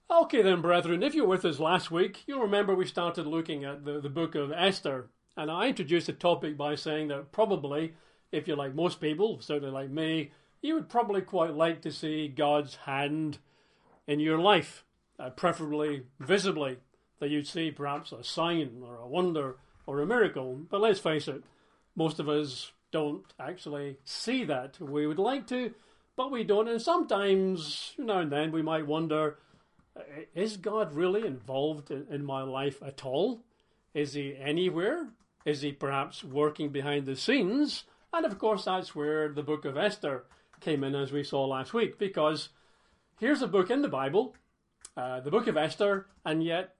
Okay then, brethren, if you were with us last week, you'll remember we started looking at the book of Esther. And I introduced the topic by saying that probably, if you're like most people, certainly like me, you would probably quite like to see God's hand in your life, preferably visibly, that you'd see perhaps a sign or a wonder or a miracle. But let's face it, most of us don't actually see that. We would like to, but we don't. And sometimes, now and then, we might wonder, is God really involved in my life at all? Is he anywhere? Is he perhaps working behind the scenes? And of course, that's where the book of Esther came in, as we saw last week, because here's a book in the Bible, the book of Esther, and yet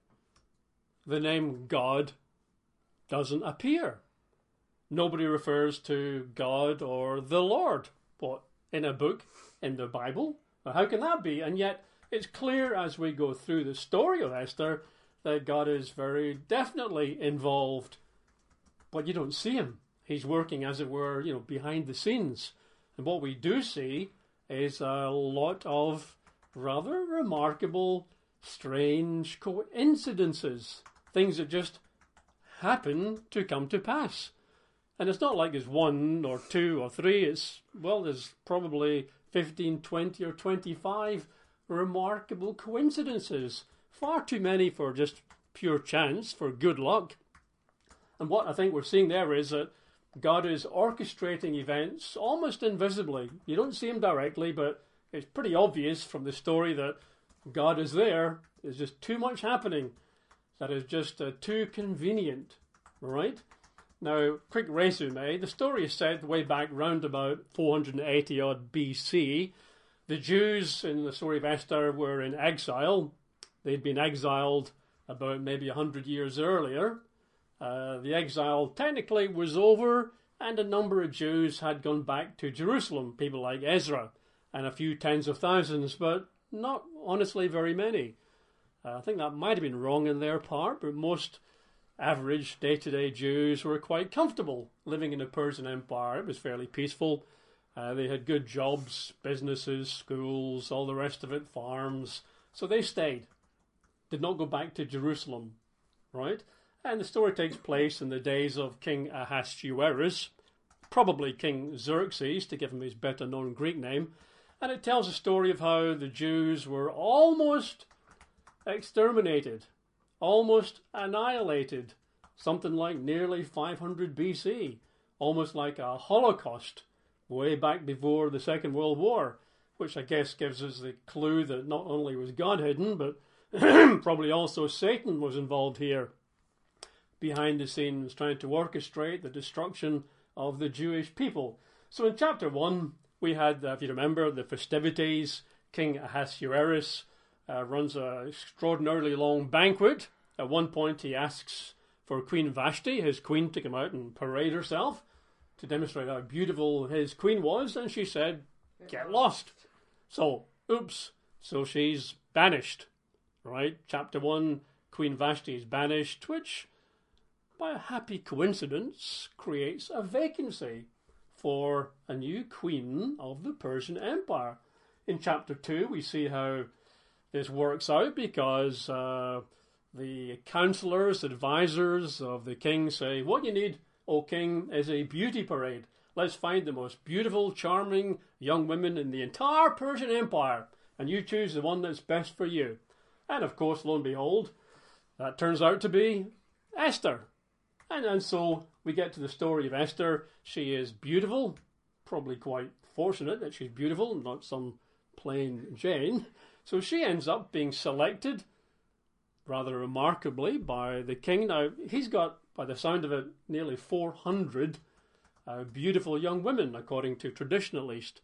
the name God doesn't appear. Nobody refers to God or the Lord, but in a book in the Bible. Now, how can that be? And yet it's clear as we go through the story of Esther that God is very definitely involved, but you don't see him. He's working, as it were, behind the scenes. And what we do see is a lot of rather remarkable, strange coincidences, things that just happen to come to pass. And it's not like there's one or two or three. There's probably 15, 20 or 25 remarkable coincidences. Far too many for just pure chance, for good luck. And what I think we're seeing there is that God is orchestrating events almost invisibly. You don't see him directly, but it's pretty obvious from the story that God is there. There's just too much happening that is just too convenient, right? Now, quick resume. The story is set way back round about 480 odd BC. The Jews in the story of Esther were in exile. They'd been exiled about maybe 100 years earlier. The exile technically was over, and a number of Jews had gone back to Jerusalem, people like Ezra, and a few tens of thousands, but not honestly very many. I think that might have been wrong in their part, but most average day-to-day Jews were quite comfortable living in the Persian Empire. It was fairly peaceful. They had good jobs, businesses, schools, all the rest of it, farms. So they stayed, did not go back to Jerusalem, right? And the story takes place in the days of King Ahasuerus, probably King Xerxes, to give him his better-known Greek name. And it tells a story of how the Jews were almost exterminated, almost annihilated, something like nearly 500 BC, almost like a Holocaust way back before the Second World War, which I guess gives us the clue that not only was God hidden, but probably also Satan was involved here, behind the scenes, trying to orchestrate the destruction of the Jewish people. So in chapter 1, we had, if you remember, the festivities. King Ahasuerus runs an extraordinarily long banquet. At one point, he asks for Queen Vashti, his queen, to come out and parade herself to demonstrate how beautiful his queen was, and she said, "Get lost." So, oops. So she's banished, right? Chapter 1, Queen Vashti is banished, which, by a happy coincidence, creates a vacancy for a new queen of the Persian Empire. In chapter 2, we see how this works out because the counselors, advisors of the king say, "What you need, O king, is a beauty parade. Let's find the most beautiful, charming young women in the entire Persian Empire, and you choose the one that's best for you." And of course, lo and behold, that turns out to be Esther. And so we get to the story of Esther. She is beautiful, probably quite fortunate that she's beautiful, not some plain Jane. So she ends up being selected, rather remarkably, by the king. Now, he's got, by the sound of it, nearly 400 beautiful young women, according to tradition at least.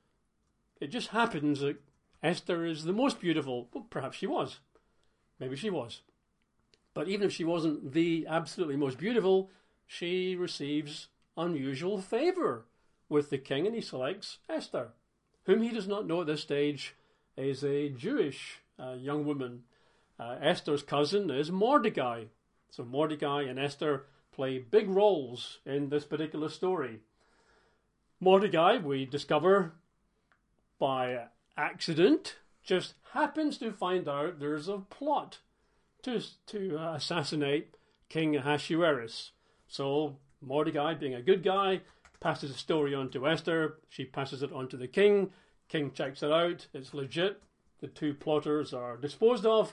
It just happens that Esther is the most beautiful. Well, perhaps she was. Maybe she was. But even if she wasn't the absolutely most beautiful, she receives unusual favour with the king, and he selects Esther, whom he does not know at this stage is a Jewish young woman. Esther's cousin is Mordecai. So Mordecai and Esther play big roles in this particular story. Mordecai, we discover by accident, just happens to find out there's a plot to assassinate King Ahasuerus. So Mordecai, being a good guy, passes the story on to Esther. She passes it on to the king. King checks it out. It's legit. The two plotters are disposed of.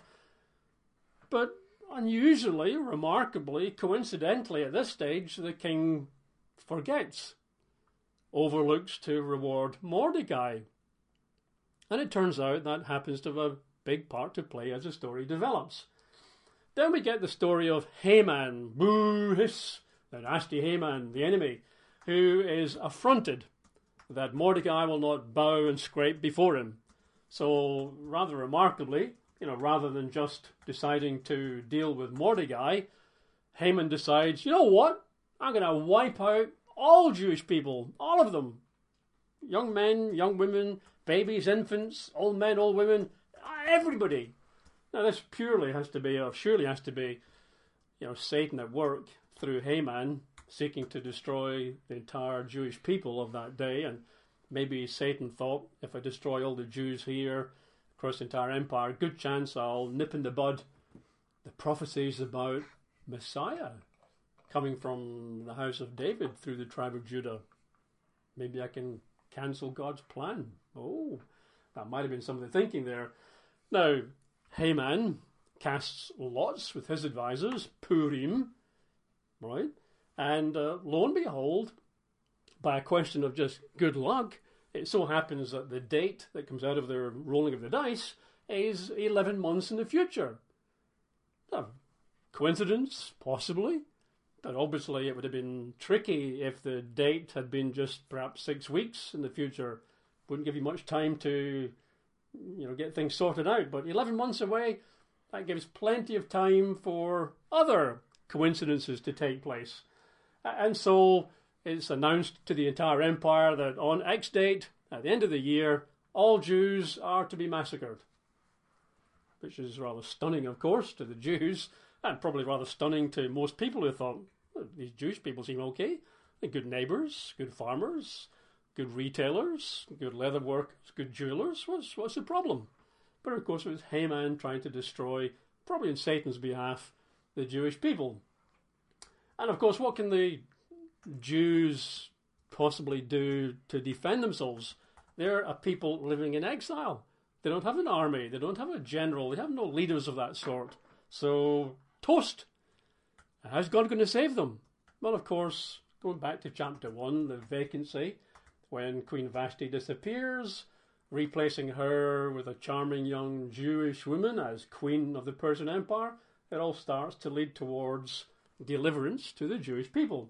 But unusually, remarkably, coincidentally at this stage, the king forgets, overlooks to reward Mordecai. And it turns out that happens to have a big part to play as the story develops. Then we get the story of Haman, boo hiss, the nasty Haman, the enemy, who is affronted that Mordecai will not bow and scrape before him. So rather remarkably, rather than just deciding to deal with Mordecai, Haman decides, you know what? I'm going to wipe out all Jewish people, all of them. Young men, young women, babies, infants, old men, old women, everybody. Now this surely has to be, Satan at work through Haman, seeking to destroy the entire Jewish people of that day. And maybe Satan thought, if I destroy all the Jews here across the entire empire, good chance I'll nip in the bud the prophecies about Messiah coming from the house of David through the tribe of Judah. Maybe I can cancel God's plan. Oh, that might have been some of the thinking there. Now, Haman casts lots with his advisors, Purim, right? And lo and behold, by a question of just good luck, it so happens that the date that comes out of their rolling of the dice is 11 months in the future. Now, coincidence? Possibly. But obviously it would have been tricky if the date had been just perhaps 6 weeks in the future. Wouldn't give you much time to, get things sorted out. But 11 months away, that gives plenty of time for other coincidences to take place. And so it's announced to the entire empire that on X date, at the end of the year, all Jews are to be massacred. Which is rather stunning, of course, to the Jews, and probably rather stunning to most people who thought, well, these Jewish people seem okay. They're good neighbours, good farmers, good retailers, good leather workers, good jewellers. What's the problem? But of course it was Haman trying to destroy, probably in Satan's behalf, the Jewish people. And of course, what can the Jews possibly do to defend themselves? They're a people living in exile. They don't have an army. They don't have a general. They have no leaders of that sort. So, toast. How's God going to save them? Well, of course, going back to chapter 1, the vacancy, when Queen Vashti disappears, replacing her with a charming young Jewish woman as queen of the Persian Empire, it all starts to lead towards deliverance to the Jewish people.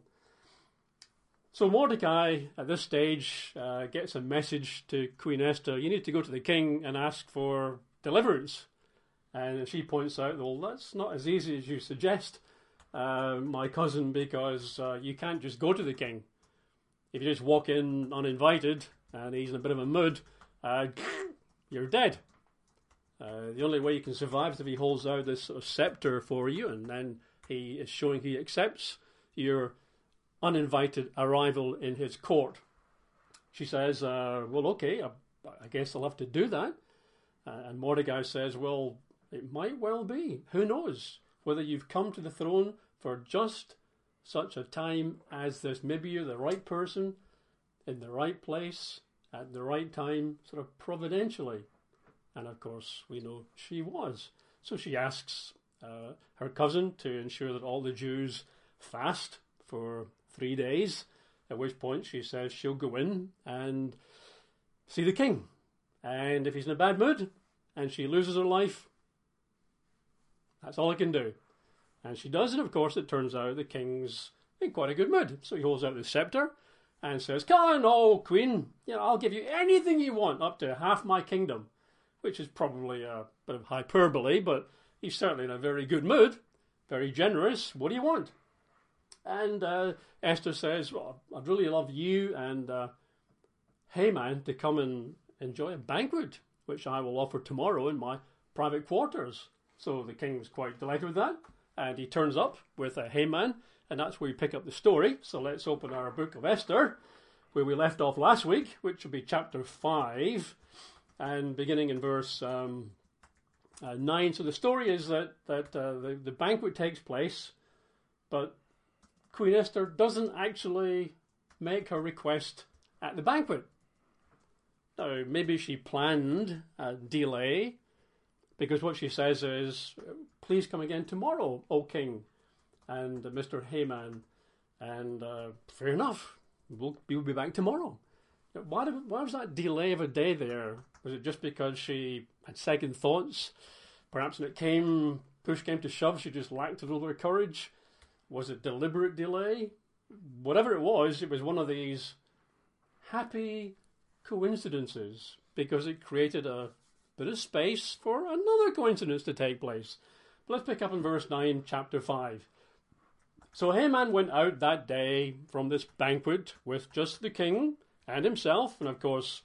So Mordecai, at this stage, gets a message to Queen Esther. You need to go to the king and ask for deliverance. And she points out, well, that's not as easy as you suggest, my cousin, because you can't just go to the king. If you just walk in uninvited and he's in a bit of a mood, you're dead. The only way you can survive is if he holds out this sort of scepter for you, and then he is showing he accepts your uninvited arrival in his court. She says, well, okay, I guess I'll have to do that. And Mordecai says, well, it might well be. Who knows whether you've come to the throne for just such a time as this. Maybe you're the right person in the right place at the right time, sort of providentially. And of course, we know she was. So she asks her cousin to ensure that all the Jews fast for 3 days, at which point she says she'll go in and see the king. And if he's in a bad mood and she loses her life, that's all I can do. And she does, and of course it turns out the king's in quite a good mood. So he holds out the scepter and says, come on, oh queen, I'll give you anything you want, up to half my kingdom, which is probably a bit of hyperbole, but he's certainly in a very good mood, very generous. What do you want? And Esther says, well, I'd really love you and Haman to come and enjoy a banquet, which I will offer tomorrow in my private quarters. So the king was quite delighted with that, and he turns up with Haman, and that's where we pick up the story. So let's open our book of Esther, where we left off last week, which will be chapter 5. and beginning in verse 9. So the story is that the banquet takes place, but Queen Esther doesn't actually make her request at the banquet. Now, maybe she planned a delay, because what she says is, please come again tomorrow, O king, and Mr. Haman. And fair enough, we'll be back tomorrow. Why was that delay of a day there? Was it just because she had second thoughts? Perhaps when push came to shove, she just lacked a little bit of courage? Was it deliberate delay? Whatever it was one of these happy coincidences, because it created a bit of space for another coincidence to take place. But let's pick up in verse 9, chapter 5. So Haman went out that day from this banquet with just the king and himself. And of course,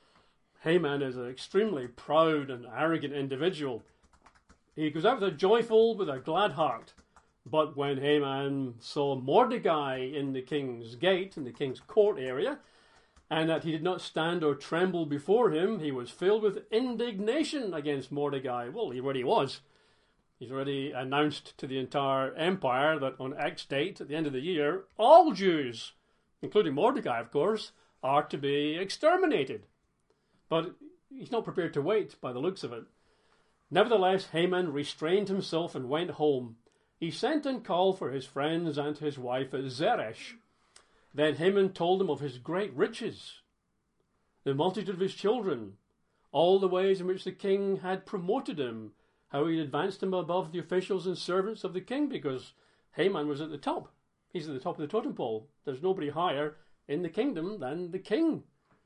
Haman is an extremely proud and arrogant individual. He goes out with a glad heart. But when Haman saw Mordecai in the king's gate, in the king's court area, and that he did not stand or tremble before him, he was filled with indignation against Mordecai. Well, he already was. He's already announced to the entire empire that on X date, at the end of the year, all Jews, including Mordecai, of course, are to be exterminated. But he's not prepared to wait, by the looks of it. Nevertheless, Haman restrained himself and went home. He sent and called for his friends and his wife Zeresh. Then Haman told them of his great riches, the multitude of his children, all the ways in which the king had promoted him, how he advanced him above the officials and servants of the king, because Haman was at the top. He's at the top of the totem pole. There's nobody higher in the kingdom than the king.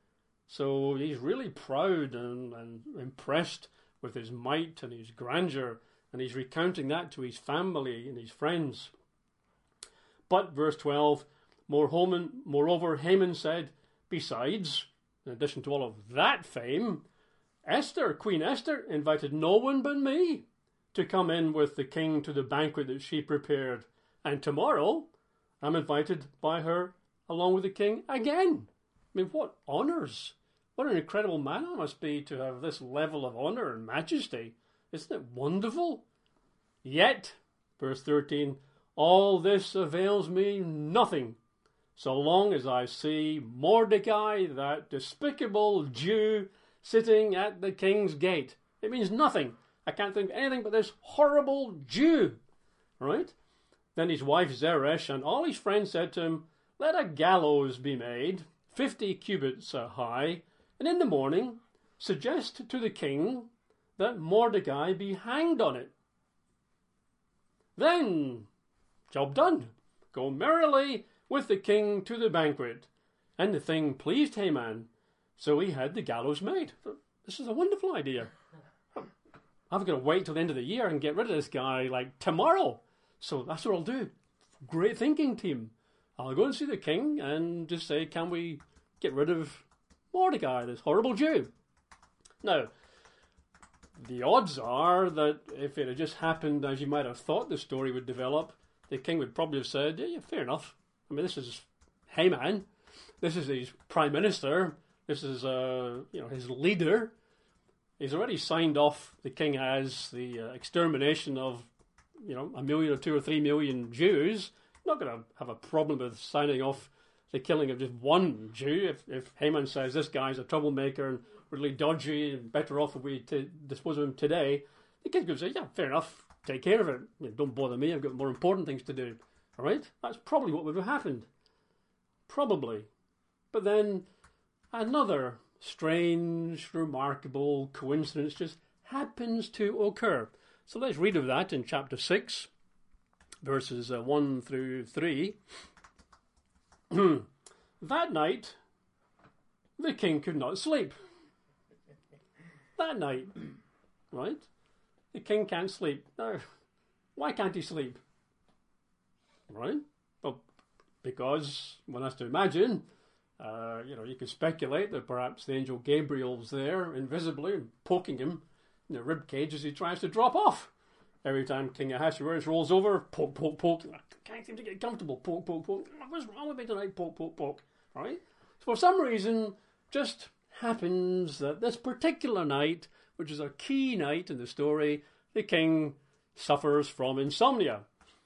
So he's really proud and impressed with his might and his grandeur, and he's recounting that to his family and his friends. But, verse 12, moreover, Haman said, besides, in addition to all of that fame, Queen Esther, invited no one but me to come in with the king to the banquet that she prepared. And tomorrow, I'm invited by her along with the king again. I mean, what honours! What an incredible man I must be to have this level of honour and majesty. Isn't it wonderful? Yet, verse 13, all this avails me nothing, so long as I see Mordecai, that despicable Jew, sitting at the king's gate. It means nothing. I can't think of anything but this horrible Jew. Right? Then his wife Zeresh and all his friends said to him, let a gallows be made, 50 cubits high, and in the morning suggest to the king that Mordecai be hanged on it. Then, job done. Go merrily with the king to the banquet. And the thing pleased Haman, so he had the gallows made. This is a wonderful idea. I'm going to wait till the end of the year and get rid of this guy like tomorrow. So that's what I'll do. Great thinking, team. I'll go and see the king and just say, can we get rid of Mordecai, this horrible Jew? Now, the odds are that if it had just happened as you might have thought the story would develop, the king would probably have said, yeah, fair enough. I mean, this is Haman. This is his prime minister. This is, his leader. He's already signed off the king as the extermination of, 1 million or 2 or 3 million Jews. Not going to have a problem with signing off the killing of just one Jew. If Haman says this guy's a troublemaker and really dodgy and better off if we dispose of him today, the king's going to say, yeah, fair enough, take care of it. Don't bother me, I've got more important things to do. All right? That's probably what would have happened. Probably. But then another strange, remarkable coincidence just happens to occur. So let's read of that in chapter 6, verses 1 through 3. That night, the king could not sleep. That night, right? The king can't sleep. Now, why can't he sleep? Right? Well, because one has to imagine, you could speculate that perhaps the angel Gabriel's there invisibly poking him in the rib cage as he tries to drop off. Every time King Ahasuerus rolls over, poke, poke, poke. I can't seem to get comfortable. Poke, poke, poke. What's wrong with me tonight? Poke, poke, poke. Right? So for some reason, just happens that this particular night, which is a key night in the story, the king suffers from insomnia.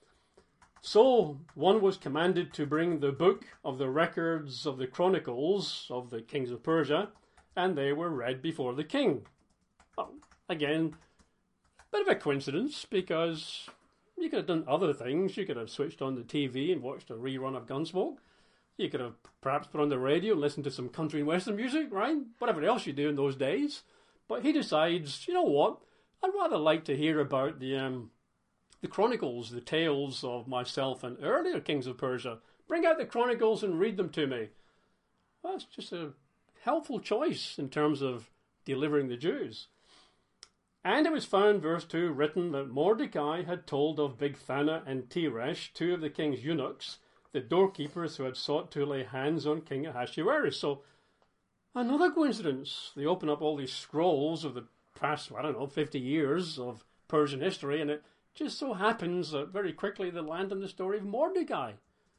So one was commanded to bring the book of the records of the chronicles of the kings of Persia, and they were read before the king. Well, again, bit of a coincidence, because you could have done other things. You could have switched on the TV and watched a rerun of Gunsmoke. You could have perhaps put on the radio and listened to some country and western music, right? Whatever else you do in those days. But he decides, you know what? I'd rather like to hear about the chronicles, the tales of myself and earlier kings of Persia. Bring out the chronicles and read them to me. Well, that's just a helpful choice in terms of delivering the Jews. And it was found, verse 2, written that Mordecai had told of Bigthana and Teresh, two of the king's eunuchs, the doorkeepers who had sought to lay hands on King Ahasuerus. So, another coincidence. They open up all these scrolls of the past, 50 years of Persian history, and it just so happens that very quickly they land on the story of Mordecai.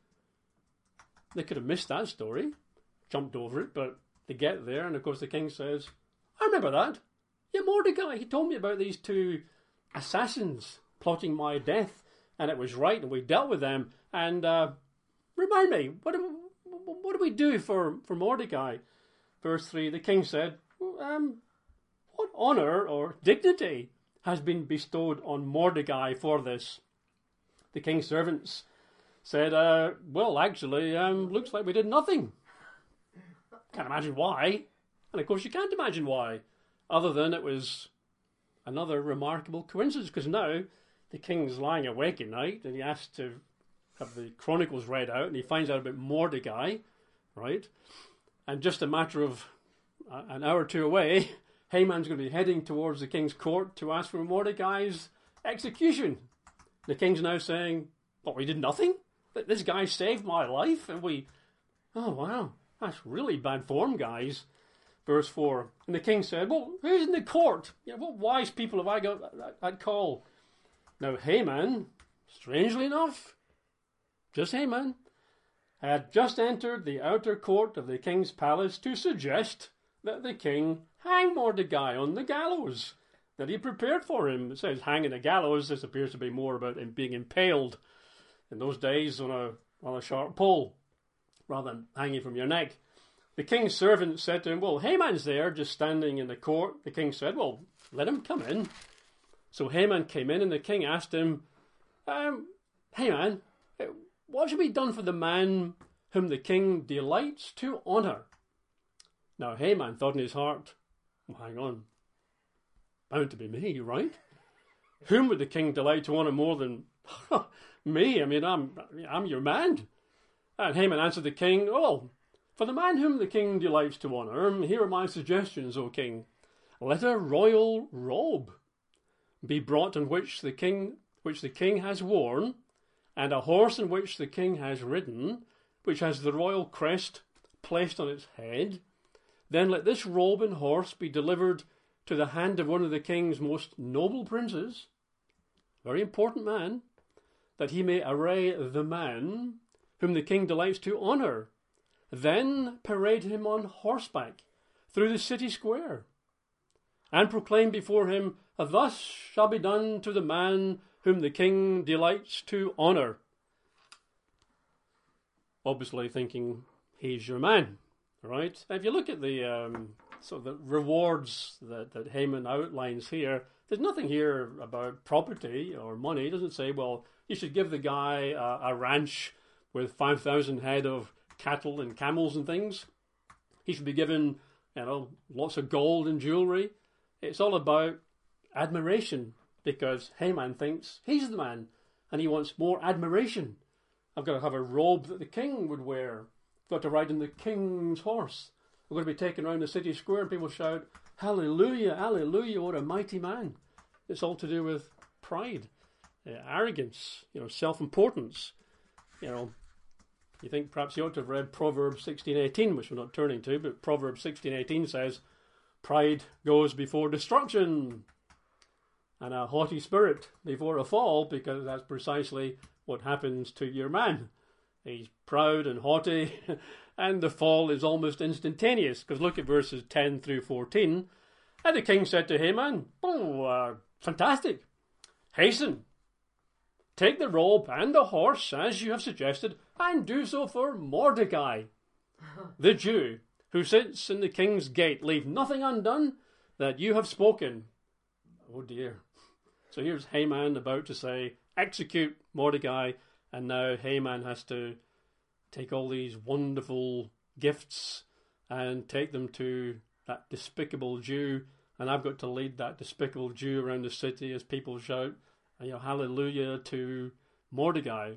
They could have missed that story, jumped over it, but they get there, and of course the king says, I remember that. Yeah, Mordecai, he told me about these two assassins plotting my death, and it was right, and we dealt with them. And remind me, what do we do for Mordecai? Verse 3, the king said, what honour or dignity has been bestowed on Mordecai for this? The king's servants said, well, actually, looks like we did nothing. Can't imagine why. And of course you can't imagine why, other than it was another remarkable coincidence, because now the king's lying awake at night and he has to have the chronicles read out, and he finds out about Mordecai, right? And just a matter of an hour or two away, Haman's going to be heading towards the king's court to ask for Mordecai's execution. The king's now saying, what, we did nothing? This guy saved my life, and oh wow, that's really bad form, guys. Verse 4, and the king said, well, who's in the court? What wise people have I got at call? Now Haman, strangely enough, just Haman, had just entered the outer court of the king's palace to suggest that the king hang Mordecai on the gallows that he prepared for him. It says hanging a gallows. This appears to be more about him being impaled in those days on a sharp pole rather than hanging from your neck. The king's servant said to him, well, Haman's there just standing in the court. The king said, well, let him come in. So Haman came in, and the king asked him, Haman, what should be done for the man whom the king delights to honour? Now Haman thought in his heart, well, hang on, bound to be me, right? Whom would the king delight to honour more than me? I mean, I'm your man. And Haman answered the king, oh, for the man whom the king delights to honour, here are my suggestions, O king. Let a royal robe be brought on which the king has worn, and a horse in which the king has ridden, which has the royal crest placed on its head. Then let this robe and horse be delivered to the hand of one of the king's most noble princes, very important man, that he may array the man whom the king delights to honour. Then parade him on horseback through the city square, and proclaim before him, thus shall be done to the man whom the king delights to honour. Obviously thinking he's your man, right? If you look at the sort of the rewards that Haman outlines here, there's nothing here about property or money. It doesn't say, well, you should give the guy a ranch with 5,000 head of cattle and camels and things. He should be given, lots of gold and jewellery. It's all about admiration, because Haman thinks he's the man and he wants more admiration. I've got to have a robe that the king would wear. I've got to ride on the king's horse. I'm going to be taken around the city square and people shout, hallelujah, hallelujah, what a mighty man. It's all to do with pride, arrogance, self-importance. You think perhaps you ought to have read Proverbs 16:18, which we're not turning to, but Proverbs 16:18 says, pride goes before destruction, and a haughty spirit before a fall, because that's precisely what happens to your man. He's proud and haughty, and the fall is almost instantaneous, because look at verses 10 through 14. And the king said to Haman, fantastic. Hasten, take the robe and the horse, as you have suggested, and do so for Mordecai, the Jew, who sits in the king's gate. Leave nothing undone that you have spoken. Oh dear. So here's Haman about to say, execute Mordecai, and now Haman has to take all these wonderful gifts and take them to that despicable Jew, and I've got to lead that despicable Jew around the city as people shout, hallelujah to Mordecai.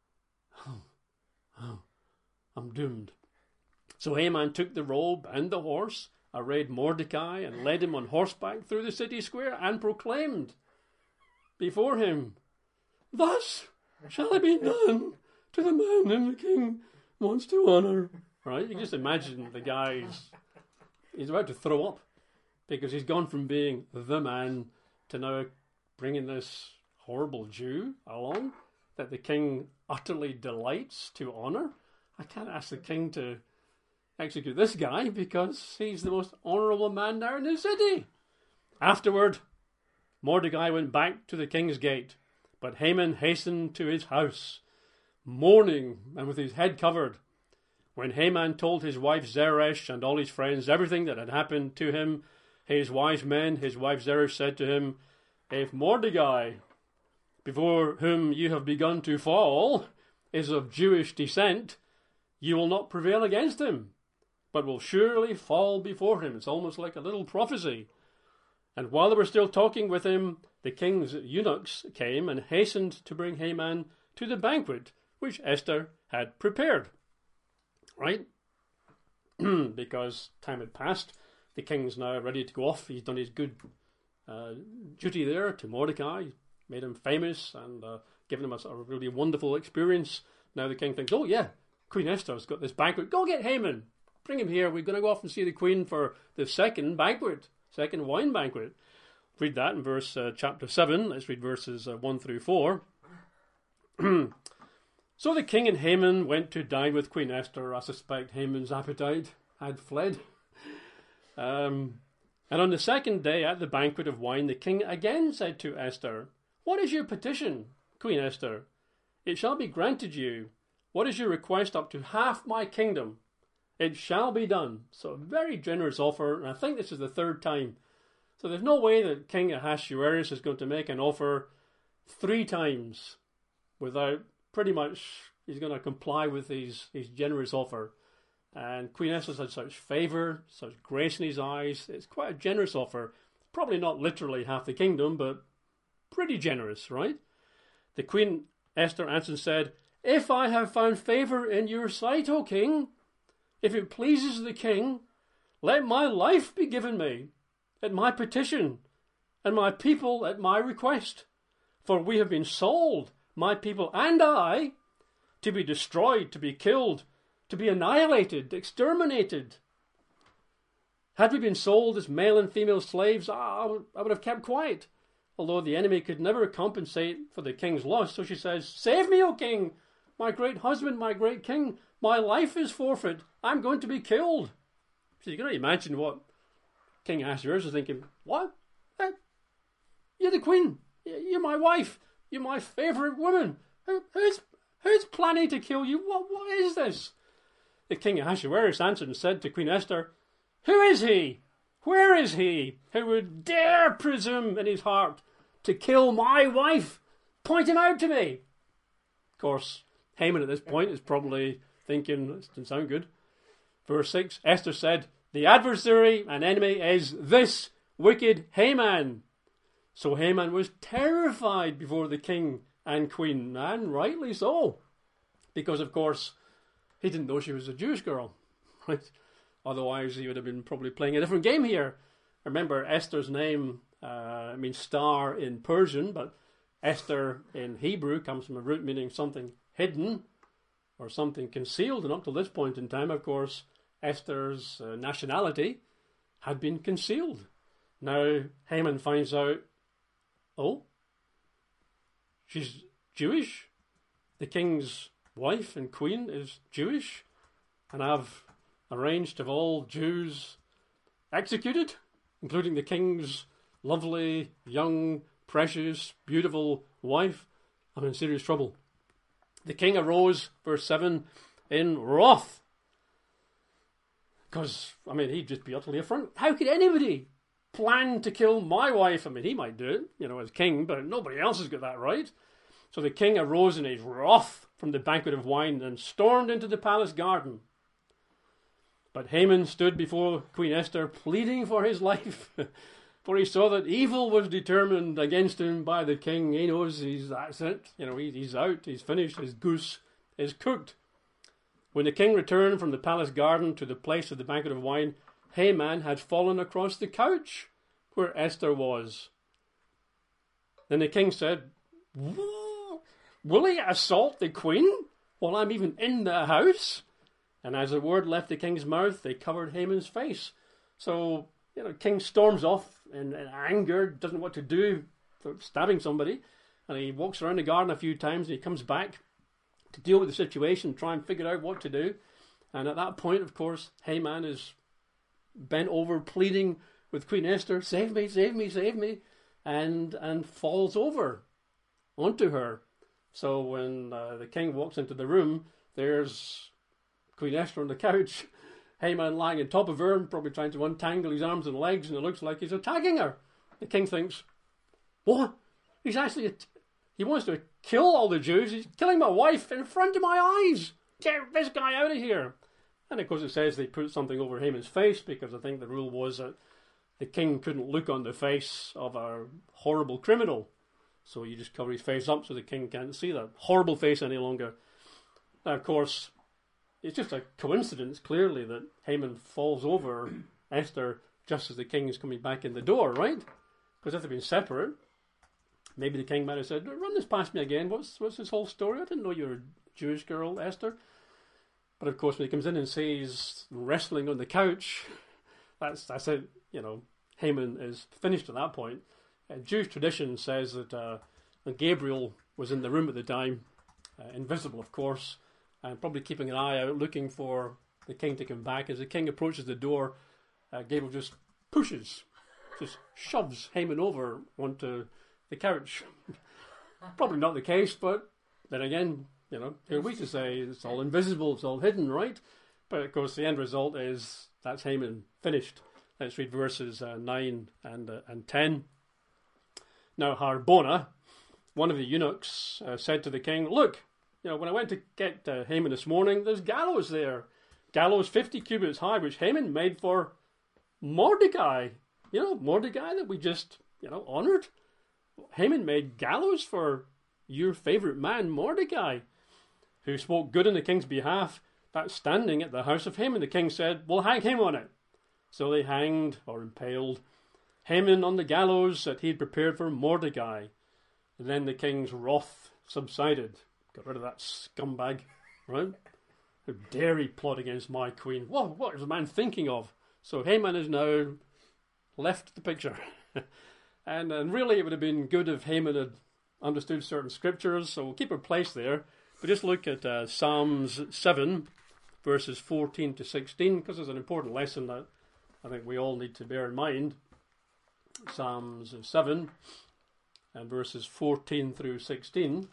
I'm doomed. So Haman took the robe and the horse, arrayed Mordecai, and led him on horseback through the city square, and proclaimed before him, thus shall it be done to the man whom the king wants to honour. Right? You can just imagine the guy, he's about to throw up, because he's gone from being the man to now bringing this horrible Jew along that the king utterly delights to honour. I can't ask the king to execute this guy because he's the most honourable man there in the city. Afterward, Mordecai went back to the king's gate, but Haman hastened to his house, mourning and with his head covered. When Haman told his wife Zeresh and all his friends everything that had happened to him, his wise men, his wife Zeresh said to him, if Mordecai, before whom you have begun to fall, is of Jewish descent, you will not prevail against him, but will surely fall before him. It's almost like a little prophecy. And while they were still talking with him, the king's eunuchs came and hastened to bring Haman to the banquet which Esther had prepared. Right? Because time had passed, the king's now ready to go off. He's done his good duty there to Mordecai, made him famous and given him a really wonderful experience. Now the king thinks, oh yeah, Queen Esther's got this banquet. Go get Haman. Bring him here. We're going to go off and see the queen for the second wine banquet. Read that in verse chapter 7. Let's read verses 1 through 4. So the king and Haman went to dine with Queen Esther. I suspect Haman's appetite had fled. And on the second day at the banquet of wine, the king again said to Esther, what is your petition, Queen Esther? It shall be granted you. What is your request up to half my kingdom? It shall be done. So a very generous offer, and I think this is the third time. So there's no way that King Ahasuerus is going to make an offer 3 times without pretty much he's going to comply with his generous offer. And Queen Esther's had such favour, such grace in his eyes. It's quite a generous offer. Probably not literally half the kingdom, but pretty generous, right? The Queen Esther answered and said, if I have found favour in your sight, O king, if it pleases the king, let my life be given me at my petition, and my people at my request. For we have been sold, my people and I, to be destroyed, to be killed, to be annihilated, exterminated. Had we been sold as male and female slaves, I would have kept quiet, although the enemy could never compensate for the king's loss. So she says, save me, O king, my great husband, my great king. My life is forfeit. I'm going to be killed. So you can only imagine what King Ahasuerus is thinking. What? You're the queen. You're my wife. You're my favourite woman. Who's planning to kill you? What is this? The King Ahasuerus answered and said to Queen Esther, who is he? Where is he who would dare presume in his heart to kill my wife? Point him out to me. Of course, Haman at this point is probably thinking, this doesn't sound good. Verse 6, Esther said, the adversary and enemy is this wicked Haman. So Haman was terrified before the king and queen, and rightly so. Because, of course, he didn't know she was a Jewish girl. Right? Otherwise, he would have been probably playing a different game here. Remember, Esther's name means star in Persian, but Esther in Hebrew comes from a root meaning something hidden or something concealed. And up to this point in time, of course, Esther's nationality had been concealed. Now Haman finds out, oh, she's Jewish. The king's wife and queen is Jewish, and I've arranged to have all Jews executed, including the king's lovely, young, precious, beautiful wife, I'm in serious trouble. The king arose, verse 7, in wrath. Because, he'd just be utterly affronted. How could anybody plan to kill my wife? He might do it, as king, but nobody else has got that right. So the king arose in his wrath from the banquet of wine and stormed into the palace garden. But Haman stood before Queen Esther, pleading for his life, for he saw that evil was determined against him by the king. He knows that's it. He's out, he's finished, his goose is cooked. When the king returned from the palace garden to the place of the banquet of wine, Haman had fallen across the couch where Esther was. Then the king said, "Will he assault the queen while I'm even in the house?" And as the word left the king's mouth, they covered Haman's face. So, king storms off in anger, doesn't know what to do for stabbing somebody. And he walks around the garden a few times and he comes back to deal with the situation, try and figure out what to do. And at that point, of course, Haman is bent over, pleading with Queen Esther, "Save me, save me, save me," and falls over onto her. So when the king walks into the room, there's Queen Esther on the couch, Haman lying on top of her, probably trying to untangle his arms and legs, and it looks like he's attacking her. The king thinks, what? He wants to kill all the Jews. He's killing my wife in front of my eyes. Get this guy out of here. And of course it says they put something over Haman's face, because I think the rule was that the king couldn't look on the face of a horrible criminal. So you just cover his face up so the king can't see that horrible face any longer. Now, of course, it's just a coincidence, clearly, that Haman falls over Esther just as the king is coming back in the door, right? Because if they'd been separate, maybe the king might have said, "Run this past me again. What's this whole story? I didn't know you were a Jewish girl, Esther." But of course, when he comes in and sees wrestling on the couch, that's it. Haman is finished at that point. Jewish tradition says that Gabriel was in the room at the time, invisible, of course, and probably keeping an eye out, looking for the king to come back. As the king approaches the door, Gabriel just shoves Haman over onto the couch. Probably not the case, but then again, who are we to say? It's all invisible, it's all hidden, right? But of course, the end result is that's Haman finished. Let's read verses 9 and 10. Now Harbona, one of the eunuchs, said to the king, "Look, when I went to get Haman this morning, there's gallows there. Gallows 50 cubits high, which Haman made for Mordecai. Mordecai that we just, honored. Haman made gallows for your favorite man, Mordecai, who spoke good on the king's behalf. That's standing at the house of Haman." The king said, "We'll hang him on it." So they hanged, or impaled, Haman on the gallows that he had prepared for Mordecai. And then the king's wrath subsided. Got rid of that scumbag, right? How dare he plot against my queen? What is the man thinking of? So Haman is now left the picture. and really it would have been good if Haman had understood certain scriptures, so we'll keep our place there. But just look at Psalms 7, verses 14 to 16, because there's an important lesson that I think we all need to bear in mind. Psalms 7 and verses 14 through 16.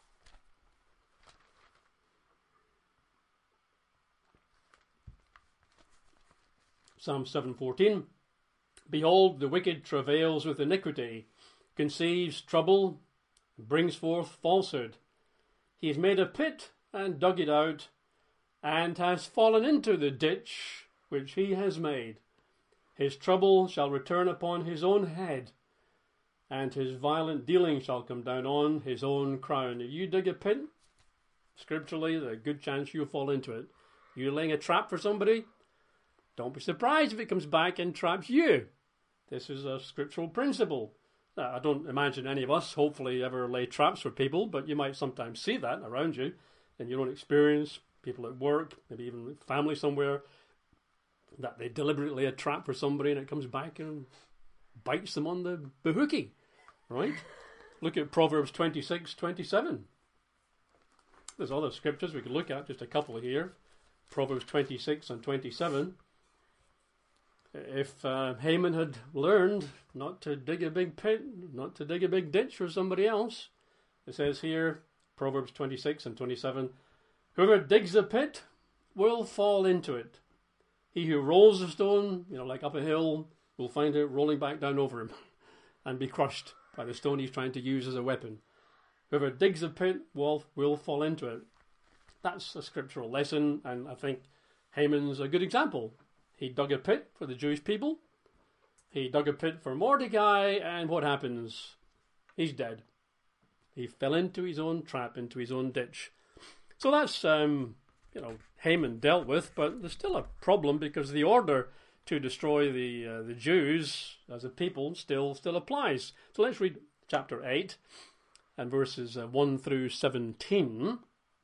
Psalm 7:14. "Behold, the wicked travails with iniquity, conceives trouble, brings forth falsehood. He has made a pit and dug it out, and has fallen into the ditch which he has made. His trouble shall return upon his own head, and his violent dealing shall come down on his own crown." You dig a pit, scripturally, there's a good chance you'll fall into it. You're laying a trap for somebody, don't be surprised if it comes back and traps you. This is a scriptural principle. Now, I don't imagine any of us, hopefully, ever lay traps for people, but you might sometimes see that around you in your own experience, people at work, maybe even family somewhere, that they deliberately lay a trap for somebody and it comes back and bites them on the bahookie, right? Look at Proverbs 26:27. There's other scriptures we could look at, just a couple here. Proverbs 26 and 27. If Haman had learned not to dig a big pit, not to dig a big ditch for somebody else, it says here, Proverbs 26 and 27, whoever digs a pit will fall into it. He who rolls a stone, like up a hill, will find it rolling back down over him and be crushed by the stone he's trying to use as a weapon. Whoever digs a pit will fall into it. That's a scriptural lesson, and I think Haman's a good example. He dug a pit for the Jewish people. He dug a pit for Mordecai, and what happens? He's dead. He fell into his own trap, into his own ditch. So that's, Haman dealt with, but there's still a problem because the order to destroy the Jews as a people still applies. So let's read chapter 8 and verses 1 through 17.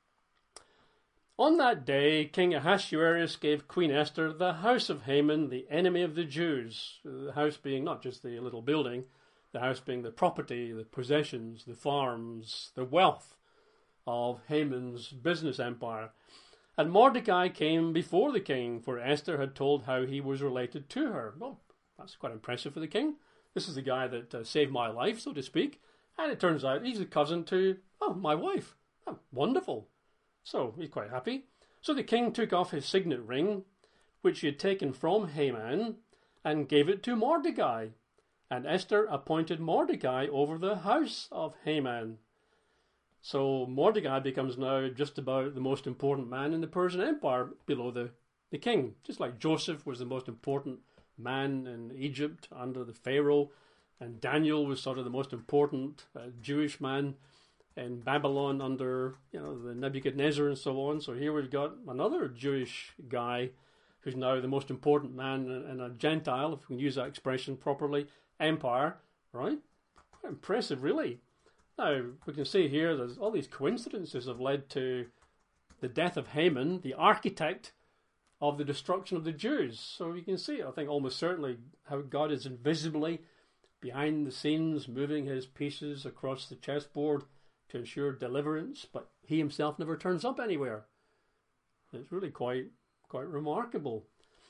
On that day, King Ahasuerus gave Queen Esther the house of Haman, the enemy of the Jews. The house being not just the little building, the house being the property, the possessions, the farms, the wealth of Haman's business empire. And Mordecai came before the king, for Esther had told how he was related to her. Well, that's quite impressive for the king. This is the guy that saved my life, so to speak. And it turns out he's a cousin to, my wife. Oh, wonderful. So he's quite happy. So the king took off his signet ring, which he had taken from Haman, and gave it to Mordecai. And Esther appointed Mordecai over the house of Haman. So Mordecai becomes now just about the most important man in the Persian Empire below the king. Just like Joseph was the most important man in Egypt under the Pharaoh, and Daniel was sort of the most important Jewish man in Babylon under the Nebuchadnezzar and so on. So here we've got another Jewish guy who's now the most important man in a Gentile, if we can use that expression properly, empire, right? Quite impressive, really. Now, we can see here there's all these coincidences have led to the death of Haman, the architect of the destruction of the Jews. So you can see, I think, almost certainly how God is invisibly behind the scenes moving his pieces across the chessboard to ensure deliverance, but he himself never turns up anywhere. It's really quite remarkable.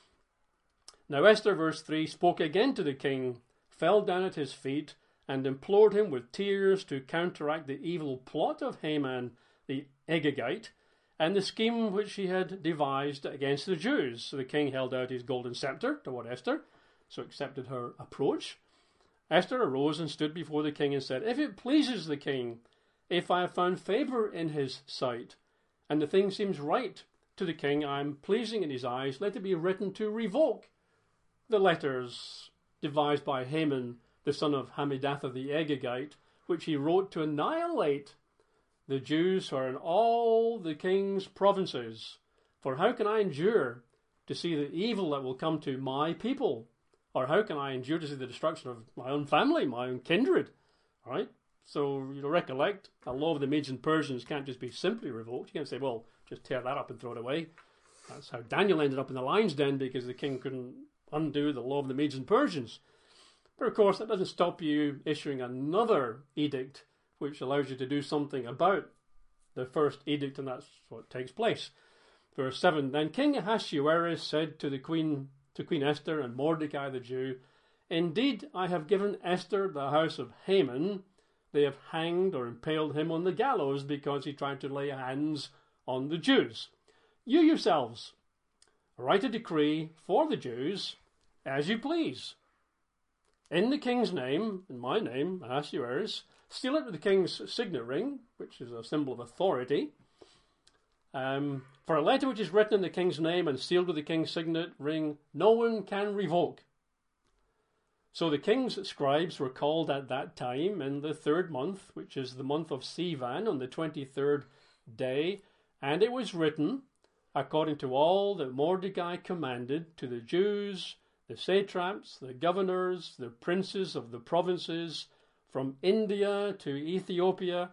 Now Esther, verse 3, spoke again to the king, fell down at his feet, and implored him with tears to counteract the evil plot of Haman the Agagite, and the scheme which he had devised against the Jews. So the king held out his golden scepter toward Esther, so accepted her approach. Esther arose and stood before the king and said, if it pleases the king, if I have found favour in his sight, and the thing seems right to the king, I am pleasing in his eyes, let it be written to revoke the letters devised by Haman, the son of Hammedatha the Agagite, which he wrote to annihilate the Jews who are in all the king's provinces. For how can I endure to see the evil that will come to my people? Or how can I endure to see the destruction of my own family, my own kindred? All right? So you'll recollect, a law of the Medes and Persians can't just be simply revoked. You can't say, well, just tear that up and throw it away. That's how Daniel ended up in the lion's den, because the king couldn't undo the law of the Medes and Persians. But of course, that doesn't stop you issuing another edict which allows you to do something about the first edict, and that's what takes place. Verse 7, then King Ahasuerus said to Queen Esther and Mordecai the Jew, indeed, I have given Esther the house of Haman. They have hanged or impaled him on the gallows because he tried to lay hands on the Jews. You yourselves write a decree for the Jews as you please. In the king's name, in my name, Ahasuerus, seal it with the king's signet ring, which is a symbol of authority. For a letter which is written in the king's name and sealed with the king's signet ring, no one can revoke. So the king's scribes were called at that time in the 3rd month, which is the month of Sivan, on the 23rd day, and it was written, according to all that Mordecai commanded, to the Jews, the satraps, the governors, the princes of the provinces, from India to Ethiopia,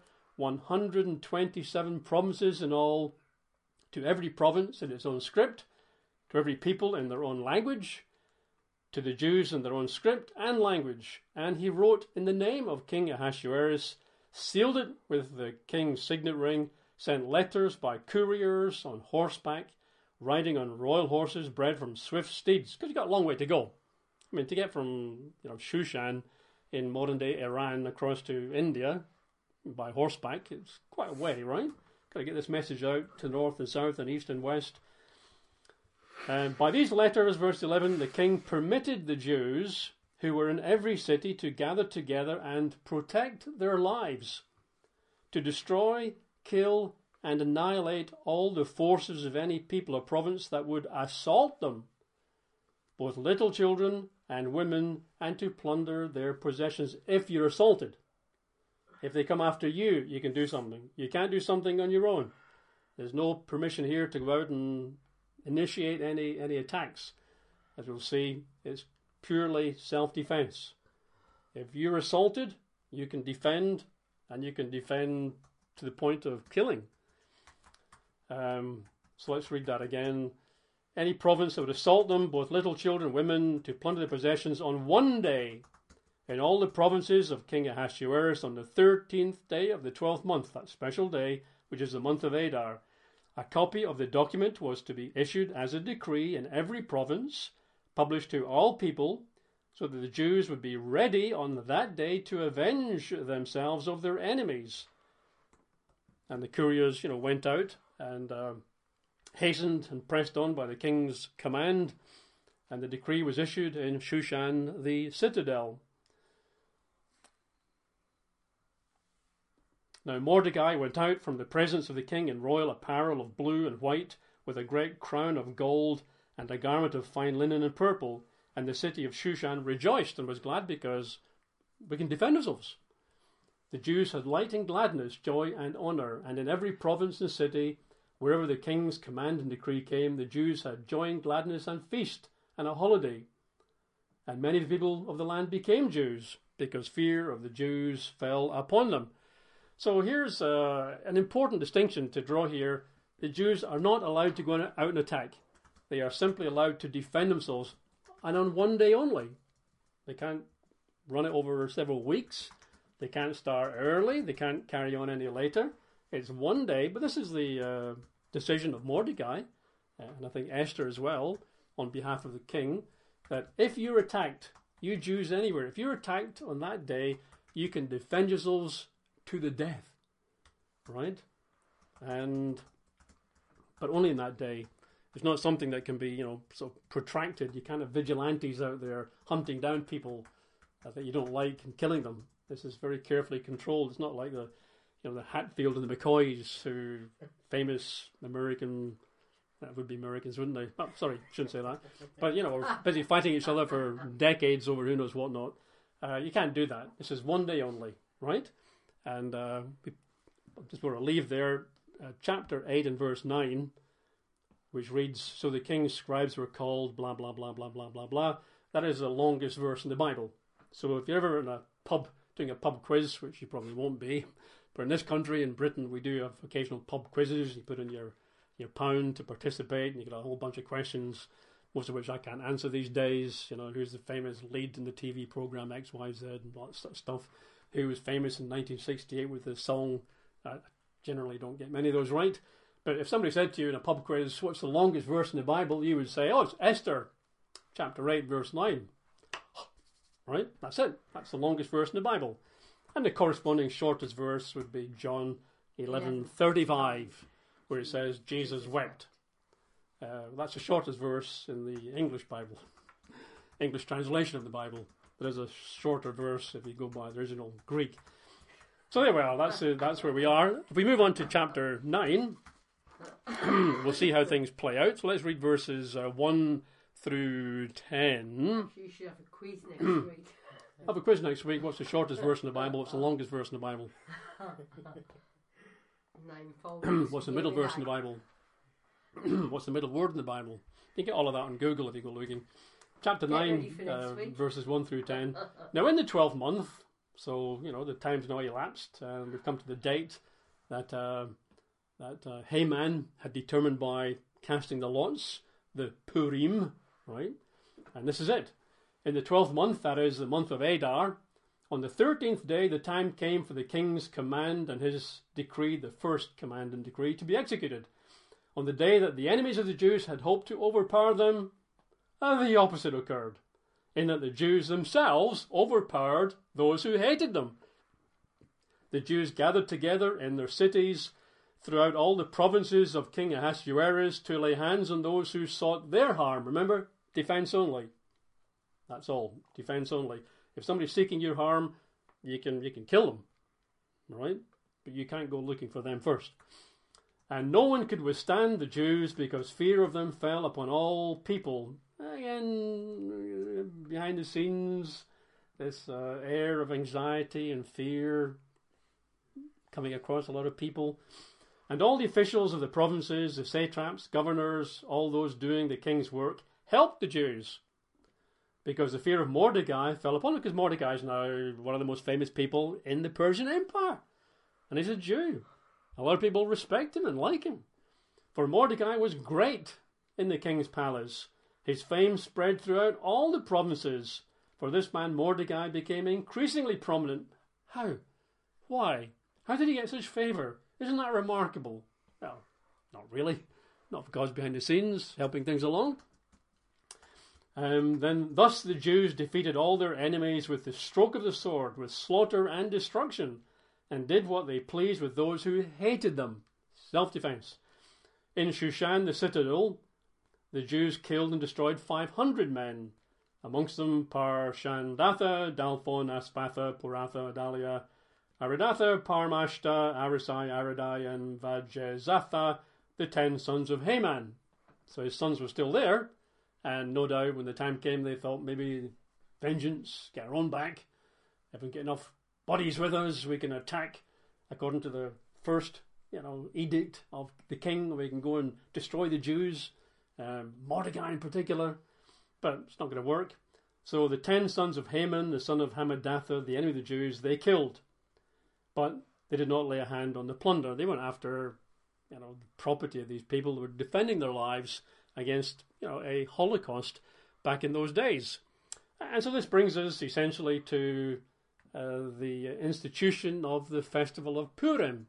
127 provinces in all, to every province in its own script, to every people in their own language, to the Jews in their own script and language. And he wrote in the name of King Ahasuerus, sealed it with the king's signet ring, sent letters by couriers on horseback, riding on royal horses bred from swift steeds, because you've got a long way to go. I mean, to get from Shushan in modern-day Iran across to India by horseback, it's quite a way, right? Got to get this message out to north and south and east and west. And by these letters, verse 11, the king permitted the Jews who were in every city to gather together and protect their lives, to destroy, kill, and annihilate all the forces of any people or province that would assault them, both little children and women, and to plunder their possessions if you're assaulted. If they come after you, you can do something. You can't do something on your own. There's no permission here to go out and initiate any attacks. As we'll see, it's purely self-defense. If you're assaulted, you can defend, and you can defend to the point of killing. So let's read that again. Any province that would assault them, both little children and women, to plunder their possessions on one day in all the provinces of King Ahasuerus on the 13th day of the 12th month, that special day, which is the month of Adar. A copy of the document was to be issued as a decree in every province, published to all people, so that the Jews would be ready on that day to avenge themselves of their enemies. And the couriers, went out and hastened and pressed on by the king's command, and the decree was issued in Shushan, the citadel. Now Mordecai went out from the presence of the king in royal apparel of blue and white, with a great crown of gold and a garment of fine linen and purple. And the city of Shushan rejoiced and was glad, because we can defend ourselves. The Jews had light and gladness, joy and honour, and in every province and city, wherever the king's command and decree came, the Jews had joy and gladness and feast and a holiday. And many of the people of the land became Jews, because fear of the Jews fell upon them. So here's an important distinction to draw here. The Jews are not allowed to go out and attack. They are simply allowed to defend themselves, and on one day only. They can't run it over several weeks. They can't start early. They can't carry on any later. It's one day, but this is the decision of Mordecai, and I think Esther as well, on behalf of the king, that if you're attacked, you Jews anywhere, if you're attacked on that day, you can defend yourselves to the death, right? But only in that day. It's not something that can be, sort of protracted. You can't have vigilantes out there hunting down people that you don't like and killing them. This is very carefully controlled. It's not like the Hatfield and the McCoys, who famous American, that would be Americans, wouldn't they? Oh, sorry, shouldn't say that. But were busy fighting each other for decades over who knows what not. You can't do that. This is one day only, right? And we just want to leave there chapter 8 and verse 9, which reads, "So the king's scribes were called, blah, blah, blah, blah, blah, blah, blah." That is the longest verse in the Bible. So if you're ever in a pub doing a pub quiz, which you probably won't be, but in this country, in Britain, we do have occasional pub quizzes. You put in your pound to participate, and you get a whole bunch of questions, most of which I can't answer these days. Who's the famous lead in the TV program XYZ and all that sort of stuff. Who was famous in 1968 with the song. I generally don't get many of those right. But if somebody said to you in a pub quiz, what's the longest verse in the Bible, you would say, it's Esther, chapter 8, verse 9. Right? That's it. That's the longest verse in the Bible. And the corresponding shortest verse would be John 11:35, where it says, Jesus wept. That's the shortest verse in the English Bible, English translation of the Bible. There is a shorter verse if you go by the original Greek. So there we are. That's where we are. If we move on to chapter 9, we'll see how things play out. So let's read verses 1 through 10. You should have a quiz next week. Have a quiz next week. What's the shortest verse in the Bible? What's the longest verse in the Bible? What's the middle verse in the Bible? What's the middle word in the Bible? You can get all of that on Google if you go looking. Chapter 9, verses 1 through 10. Now in the 12th month, so, the time's now elapsed, and we've come to the date that Haman had determined by casting the lots, the Purim, right? And this is it. In the 12th month, that is the month of Adar, On the 13th day, the time came for the king's command and his decree, the first command and decree, to be executed. On the day that the enemies of the Jews had hoped to overpower them, the opposite occurred, in that the Jews themselves overpowered those who hated them. The Jews gathered together in their cities throughout all the provinces of King Ahasuerus to lay hands on those who sought their harm. Remember, defense only. That's all, defense only. If somebody's seeking your harm, you can kill them, right? But you can't go looking for them first. And no one could withstand the Jews because fear of them fell upon all people. Again, behind the scenes, this air of anxiety and fear coming across a lot of people. And all the officials of the provinces, the satraps, governors, all those doing the king's work, helped the Jews, because the fear of Mordecai fell upon them, because Mordecai is now one of the most famous people in the Persian Empire. And he's a Jew. A lot of people respect him and like him. For Mordecai was great in the king's palace. His fame spread throughout all the provinces. For this man Mordecai became increasingly prominent. How? Why? How did he get such favour? Isn't that remarkable? Well, not really. Not because behind the scenes, helping things along. Thus the Jews defeated all their enemies with the stroke of the sword, with slaughter and destruction, and did what they pleased with those who hated them. Self-defense. In Shushan, the citadel, the Jews killed and destroyed 500 men, amongst them Parshandatha, Dalphon, Aspatha, Poratha, Adalia, Aridatha, Parmashta, Arisai, Aridai, and Vajezatha, the 10 sons of Haman. So his sons were still there, and no doubt when the time came they thought maybe vengeance, get our own back. If we get enough bodies with us, we can attack according to the first edict of the king. We can go and destroy the Jews, Mordecai in particular, but it's not going to work. So the 10 sons of Haman, the son of Hammedatha, the enemy of the Jews, they killed. But they did not lay a hand on the plunder. They went after, the property of these people who were defending their lives against, a Holocaust back in those days. And so this brings us essentially to the institution of the festival of Purim.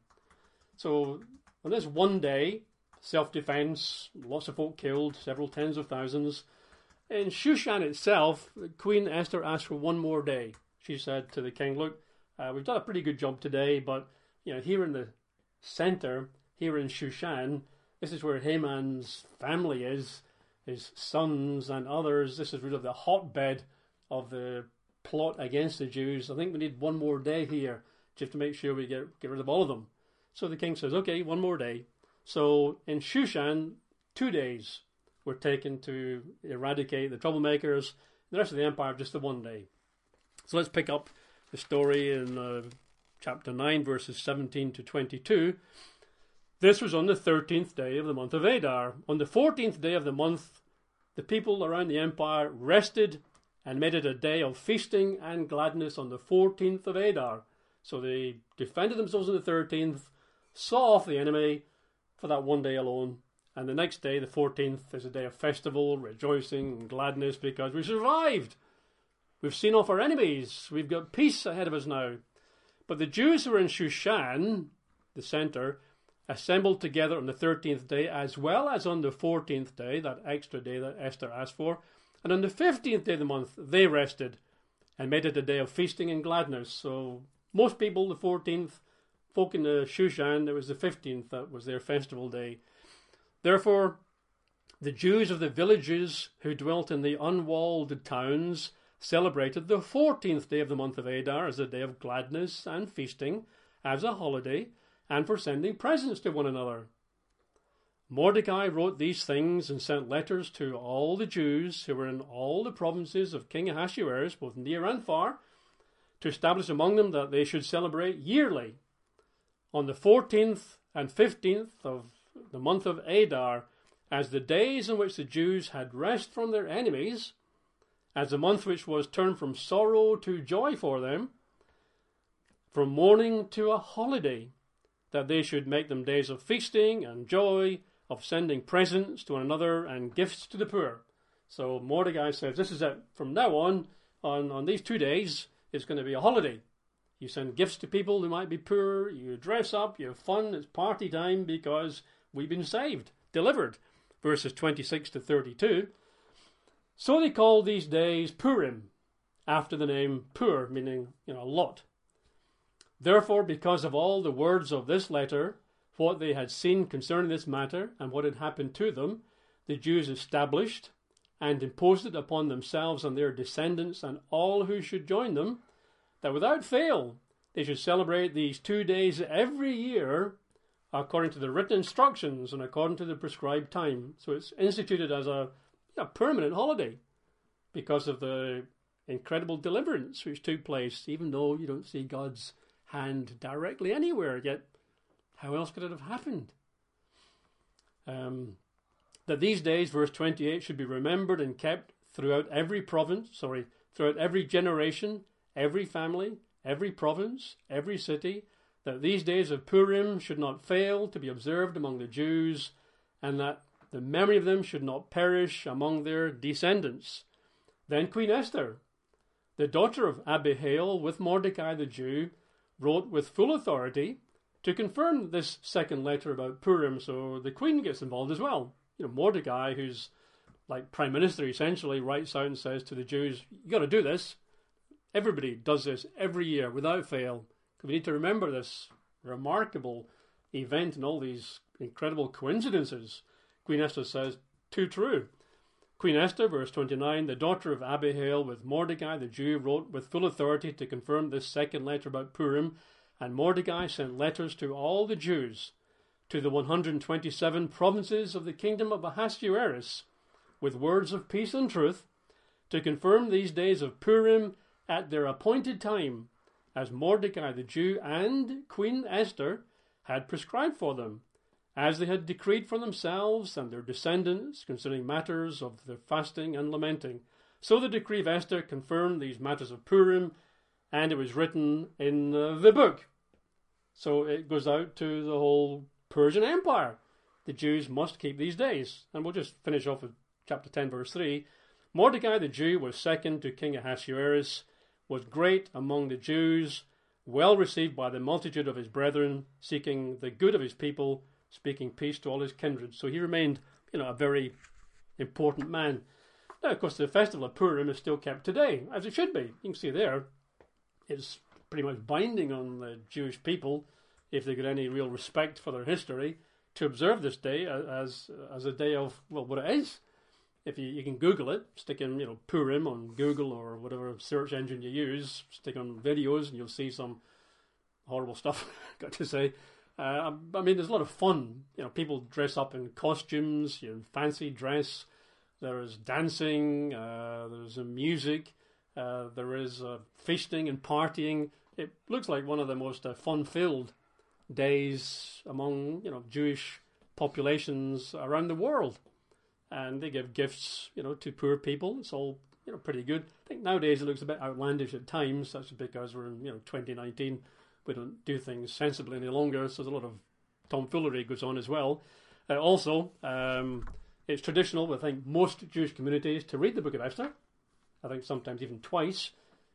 So on this one day, self-defense, lots of folk killed, several tens of thousands. In Shushan itself, Queen Esther asked for one more day. She said to the king, look, we've done a pretty good job today, but here in the center, here in Shushan, this is where Haman's family is, his sons and others. This is really the hotbed of the plot against the Jews. I think we need one more day here just to make sure we get rid of all of them. So the king says, okay, one more day. So in Shushan, 2 days were taken to eradicate the troublemakers. The rest of the empire, just the 1 day. So let's pick up the story in chapter 9, verses 17 to 22. This was on the 13th day of the month of Adar. On the 14th day of the month, the people around the empire rested and made it a day of feasting and gladness on the 14th of Adar. So they defended themselves on the 13th, saw off the enemy for that 1 day alone. And the next day, the 14th, is a day of festival, rejoicing and gladness because we survived. We've seen off our enemies. We've got peace ahead of us now. But the Jews who were in Shushan, the center, assembled together on the 13th day as well as on the 14th day, that extra day that Esther asked for. And on the 15th day of the month, they rested and made it a day of feasting and gladness. So most people, the 14th, folk in the Shushan, it was the 15th that was their festival day. Therefore, the Jews of the villages who dwelt in the unwalled towns celebrated the 14th day of the month of Adar as a day of gladness and feasting, as a holiday, and for sending presents to one another. Mordecai wrote these things and sent letters to all the Jews who were in all the provinces of King Ahasuerus, both near and far, to establish among them that they should celebrate yearly on the 14th and 15th of the month of Adar as the days in which the Jews had rest from their enemies, as a month which was turned from sorrow to joy for them, from mourning to a holiday, that they should make them days of feasting and joy, of sending presents to one another and gifts to the poor. So Mordecai says, this is it. From now on these 2 days, it's going to be a holiday. You send gifts to people who might be poor, you dress up, you have fun, it's party time because we've been saved, delivered. Verses 26 to 32. So they called these days Purim, after the name Pur, meaning, a lot. Therefore, because of all the words of this letter, what they had seen concerning this matter, and what had happened to them, the Jews established and imposed it upon themselves and their descendants and all who should join them, that without fail they should celebrate these 2 days every year according to the written instructions and according to the prescribed time. So it's instituted as a permanent holiday because of the incredible deliverance which took place, even though you don't see God's hand directly anywhere, yet how else could it have happened? That these days, verse 28, should be remembered and kept throughout every throughout every generation, every family, every province, every city, that these days of Purim should not fail to be observed among the Jews, and that the memory of them should not perish among their descendants. Then Queen Esther, the daughter of Abihail, with Mordecai the Jew, wrote with full authority to confirm this second letter about Purim, so the queen gets involved as well. Mordecai, who's like prime minister essentially, writes out and says to the Jews, you got to do this. Everybody does this every year without fail. We need to remember this remarkable event and all these incredible coincidences. Queen Esther says, too true. Queen Esther, verse 29, the daughter of Abihail with Mordecai the Jew, wrote with full authority to confirm this second letter about Purim, and Mordecai sent letters to all the Jews, to the 127 provinces of the kingdom of Ahasuerus, with words of peace and truth, to confirm these days of Purim at their appointed time, as Mordecai the Jew and Queen Esther had prescribed for them, as they had decreed for themselves and their descendants concerning matters of the fasting and lamenting. So the decree of Esther confirmed these matters of Purim, and it was written in the book. So it goes out to the whole Persian Empire. The Jews must keep these days. And we'll just finish off with chapter 10, verse 3. Mordecai the Jew was second to King Ahasuerus, was great among the Jews, well received by the multitude of his brethren, seeking the good of his people, speaking peace to all his kindred. So he remained, a very important man. Now, of course, the festival of Purim is still kept today, as it should be. You can see there, it's pretty much binding on the Jewish people, if they get any real respect for their history, to observe this day as a day of, what it is. If you can Google it, stick in, Purim on Google or whatever search engine you use, stick on videos and you'll see some horrible stuff, got to say. There's a lot of fun. People dress up in costumes, fancy dress. There is dancing, there's music, there is feasting and partying. It looks like one of the most fun-filled days among, Jewish populations around the world. And they give gifts, to poor people. It's all, pretty good. I think nowadays it looks a bit outlandish at times. That's because we're in, 2019. We don't do things sensibly any longer. So there's a lot of tomfoolery goes on as well. Also, it's traditional, I think, most Jewish communities to read the Book of Esther. I think sometimes even twice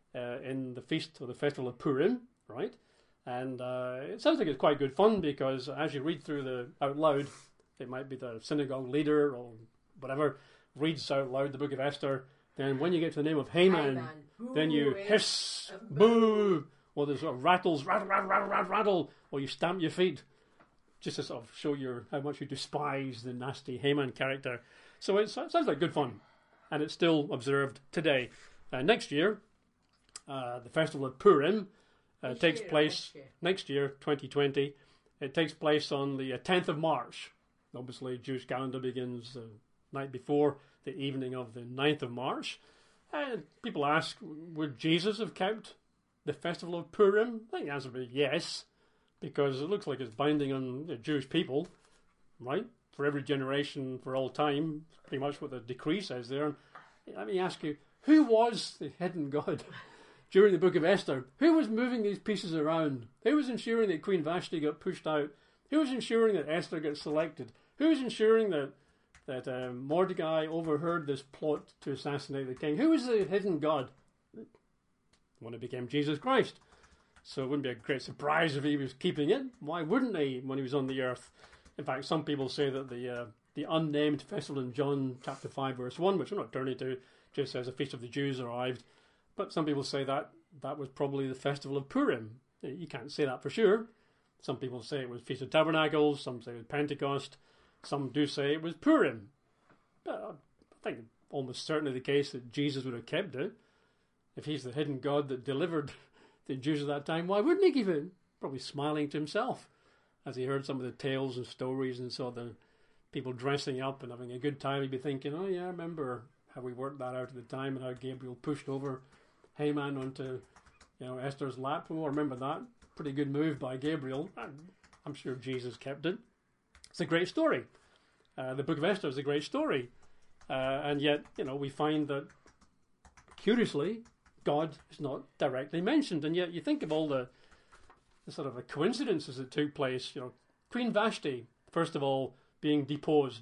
in the feast or the festival of Purim, right? And it sounds like it's quite good fun because as you read through out loud, it might be the synagogue leader or whatever reads out loud the Book of Esther. Then when you get to the name of Haman, then you hiss, boo, or there's sort of rattles, rattle, rattle, rattle, rattle, rattle, or you stamp your feet, just to sort of show how much you despise the nasty Haman character. So it sounds like good fun, and it's still observed today. Next year, the festival of Purim takes place next year, 2020. It takes place on the 10th of March. Obviously, Jewish calendar begins the night before the evening of the 9th of March. And people ask, would Jesus have kept the festival of Purim? I think the answer would be yes, because it looks like it's binding on the Jewish people, right? For every generation, for all time. Pretty much what the decree says there. And let me ask you, who was the hidden God during the Book of Esther? Who was moving these pieces around? Who was ensuring that Queen Vashti got pushed out? Who was ensuring that Esther got selected? Who was ensuring that Mordecai overheard this plot to assassinate the king? Who was the hidden God? when it became Jesus Christ. So it wouldn't be a great surprise if he was keeping it. Why wouldn't he when he was on the earth? In fact, some people say that the unnamed festival in John chapter 5 verse 1, which we're not turning to, just says a feast of the Jews arrived. But some people say that that was probably the festival of Purim. You can't say that for sure. Some people say it was Feast of Tabernacles, some say it was Pentecost, some do say it was Purim. But I think almost certainly the case that Jesus would have kept it. If he's the hidden God that delivered the Jews at that time, why wouldn't he keep it? Probably smiling to himself as he heard some of the tales and stories and saw the people dressing up and having a good time. He'd be thinking, oh yeah, I remember how we worked that out at the time and how Gabriel pushed over Haman onto Esther's lap. Oh, I remember that. Pretty good move by Gabriel. I'm sure Jesus kept it. It's a great story. The book of Esther is a great story. And yet, we find that, curiously, God is not directly mentioned. And yet you think of all the sort of coincidences that took place. Queen Vashti, first of all, being deposed.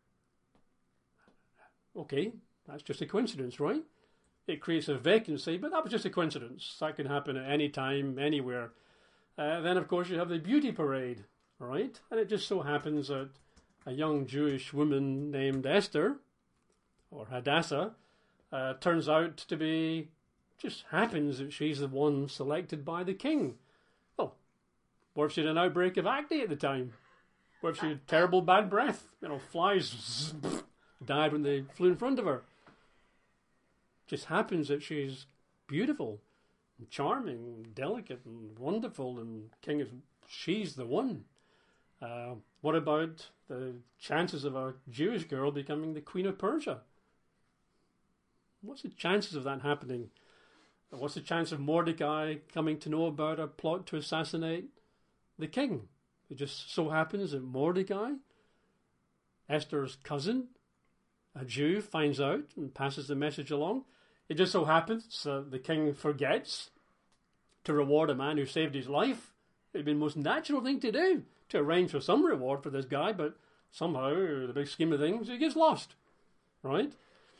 Okay, that's just a coincidence, right? It creates a vacancy, but that was just a coincidence. That can happen at any time, anywhere. Then, of course, you have the beauty parade, right? And it just so happens that a young Jewish woman named Esther, or Hadassah, turns out to be, just happens that she's the one selected by the king. Well, what if she had an outbreak of acne at the time? What if she had terrible bad breath? Flies died when they flew in front of her. Just happens that she's beautiful, and charming, and delicate, and wonderful, and she's the one. What about the chances of a Jewish girl becoming the Queen of Persia? What's the chances of that happening? What's the chance of Mordecai coming to know about a plot to assassinate the king? It just so happens that Mordecai, Esther's cousin, a Jew, finds out and passes the message along. It just so happens that the king forgets to reward a man who saved his life. It would be the most natural thing to do, to arrange for some reward for this guy, but somehow, in the big scheme of things, he gets lost, right?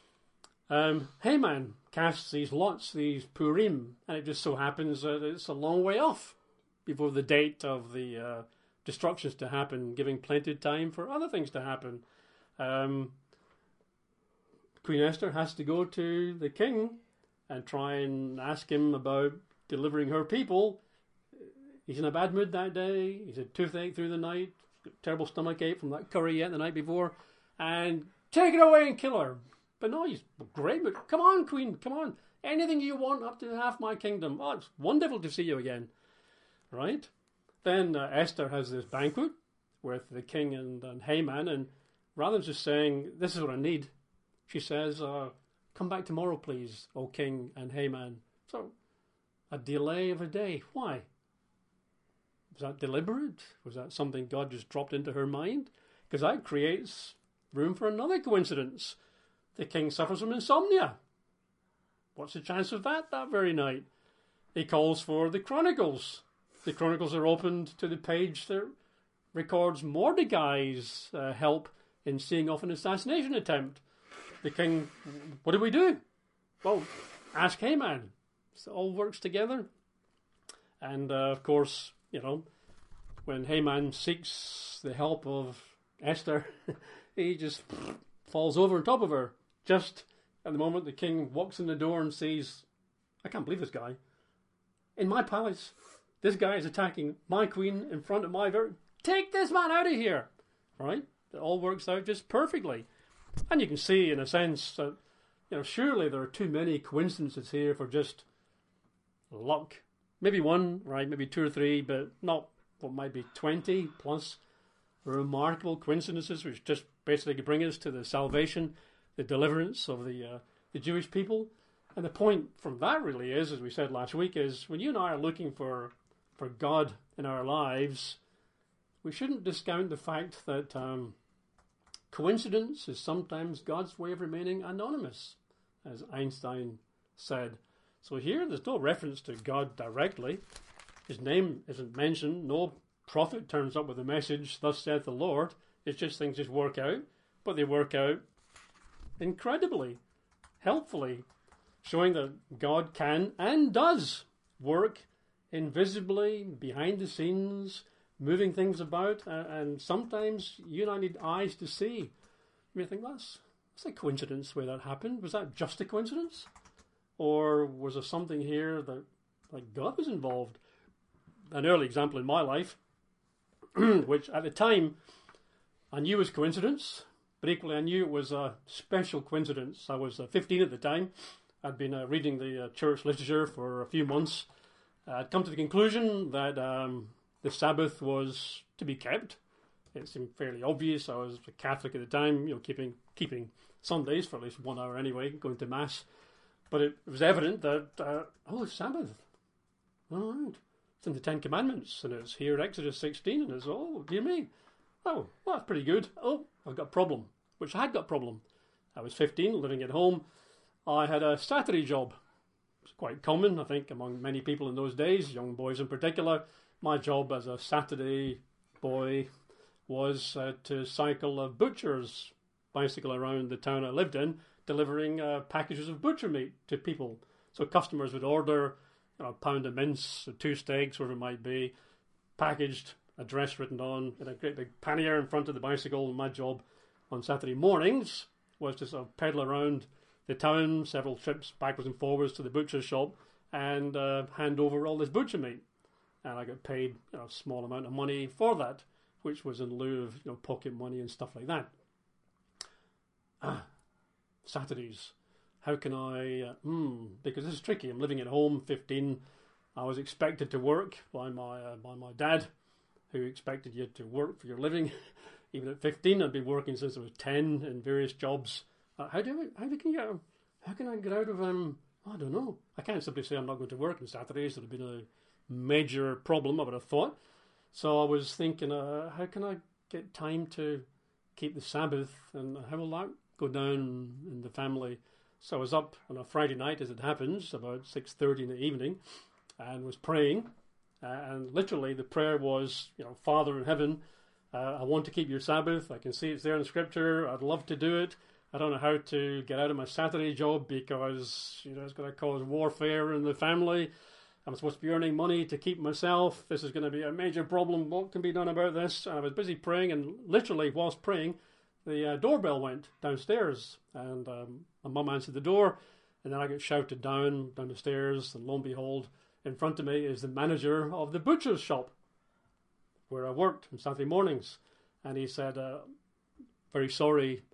Haman casts these lots, these Purim, and it just so happens that it's a long way off before the date of the destructions to happen, giving plenty of time for other things to happen. Queen Esther has to go to the king and try and ask him about delivering her people. He's in a bad mood that day. He's had toothache through the night, terrible stomach ache from that curry he ate the night before, and take it away and kill her. But no, he's great. But come on, Queen, come on. Anything you want up to half my kingdom. Oh, it's wonderful to see you again. Right? Then Esther has this banquet with the king and Haman, and rather than just saying, this is what I need, she says, come back tomorrow, please, O king and Haman. So, a delay of a day. Why? Was that deliberate? Was that something God just dropped into her mind? Because that creates room for another coincidence. The king suffers from insomnia. What's the chance of that very night? He calls for the Chronicles. The Chronicles are opened to the page that records Mordecai's help in seeing off an assassination attempt. The king, what do we do? Well, ask Haman. So it all works together. And, of course, when Haman seeks the help of Esther, he just falls over on top of her. Just at the moment the king walks in the door and sees, I can't believe this guy. In my palace, this guy is attacking my queen in front of my take this man out of here. Right? It all works out just perfectly. And you can see, in a sense, that surely there are too many coincidences here for just luck. Maybe one, right? Maybe two or three, but not what might be 20 plus remarkable coincidences, which just basically bring us to the salvation, the deliverance of the Jewish people. And the point from that really is, as we said last week, is when you and I are looking for God in our lives, we shouldn't discount the fact that coincidence is sometimes God's way of remaining anonymous, as Einstein said. So here there's no reference to God directly. His name isn't mentioned. No prophet turns up with a message, thus saith the Lord. It's just things just work out, but they work out incredibly, helpfully. showing that God can and does work invisibly, behind the scenes, moving things about, and sometimes you and I need eyes to see. You may think, that's a coincidence where that happened. Was that just a coincidence? Or was there something here that like God was involved? An early example in my life, which at the time I knew was coincidence, but equally I knew it was a special coincidence. I was 15 at the time. I'd been reading the church literature for a few months. I'd come to the conclusion that the Sabbath was to be kept. It seemed fairly obvious. I was a Catholic at the time, keeping Sundays for at least 1 hour anyway, going to Mass. But it was evident that, Sabbath. All right. It's in the Ten Commandments, and it's here at Exodus 16, and it's, oh, dear me. Oh, well, that's pretty good. Oh, I've got a problem, which I had got a problem. I was 15, living at home. I had a Saturday job. It's quite common, I think, among many people in those days, young boys in particular. My job as a Saturday boy was to cycle a butcher's bicycle around the town I lived in, delivering packages of butcher meat to people. So customers would order a pound of mince, 2 steaks, whatever it might be, packaged, address written on, in a great big pannier in front of the bicycle. And my job on Saturday mornings was to sort of pedal around the town, several trips backwards and forwards to the butcher's shop, and hand over all this butcher meat. And I got paid a small amount of money for that, which was in lieu of pocket money and stuff like that. Saturdays. How can I... because this is tricky. I'm living at home, 15. I was expected to work by my dad, who expected you to work for your living. Even at 15, I'd been working since I was 10 in various jobs. How can I get out of... I don't know. I can't simply say I'm not going to work on Saturdays. It would have been a major problem, I would have thought. So I was thinking, how can I get time to keep the Sabbath, and how will that go down in the family? So I was up on a Friday night, as it happens, about 6:30 in the evening, and was praying. And literally the prayer was, Father in heaven, I want to keep your Sabbath. I can see it's there in Scripture. I'd love to do it. I don't know how to get out of my Saturday job because, it's going to cause warfare in the family. I'm supposed to be earning money to keep myself. This is going to be a major problem. What can be done about this? And I was busy praying, and literally whilst praying, the doorbell went downstairs, and my mum answered the door, and then I got shouted down the stairs, and lo and behold, in front of me is the manager of the butcher's shop where I worked on Saturday mornings. And he said, very sorry,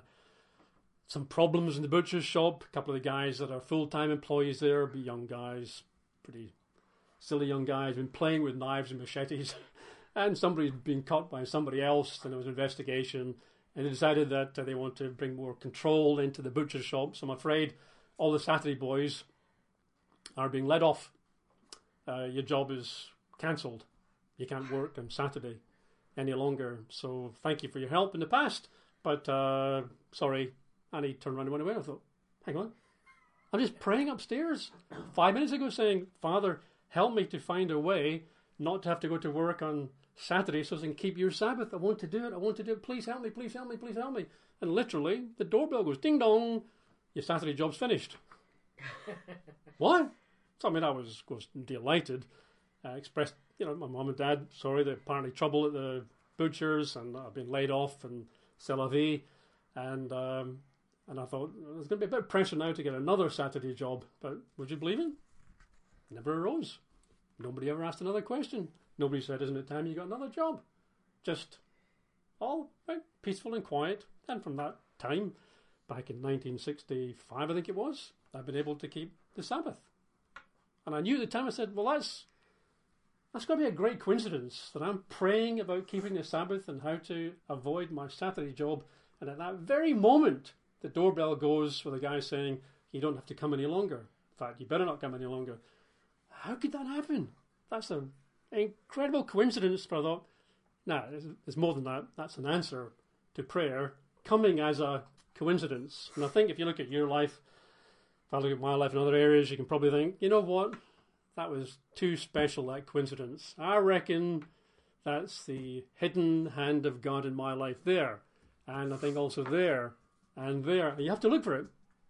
some problems in the butcher's shop. A couple of the guys that are full-time employees there, be young guys, pretty silly young guys, been playing with knives and machetes, and somebody's been caught by somebody else, and there was an investigation, and they decided that they want to bring more control into the butcher's shop. So I'm afraid all the Saturday boys are being let off. Your job is cancelled. You can't work on Saturday any longer. So thank you for your help in the past, but sorry. And he turned around and went away. I thought, hang on. I'm just praying upstairs 5 minutes ago saying, Father, help me to find a way not to have to go to work on Saturday so I can keep your Sabbath. I want to do it. Please help me, please help me, please help me. And literally, the doorbell goes ding dong. Your Saturday job's finished. What? So, I was delighted. I expressed, my mum and dad, sorry, there's apparently trouble at the butchers and I've been laid off and c'est la vie. And I thought, there's going to be a bit of pressure now to get another Saturday job. But would you believe it? Never arose. Nobody ever asked another question. Nobody said, isn't it time you got another job? Just all right, peaceful and quiet. And from that time, back in 1965, I think it was, I've been able to keep the Sabbath. And I knew at the time, I said, well, that's going to be a great coincidence that I'm praying about keeping the Sabbath and how to avoid my Saturday job. And at that very moment, the doorbell goes with a guy saying, you don't have to come any longer. In fact, you better not come any longer. How could that happen? That's an incredible coincidence. But I thought, no, there's more than that. That's an answer to prayer coming as a coincidence. And I think if you look at your life, if I look at my life in other areas, you can probably think, you know what? That was too special, that coincidence. I reckon that's the hidden hand of God in my life there. And I think also there and there. You have to look for it.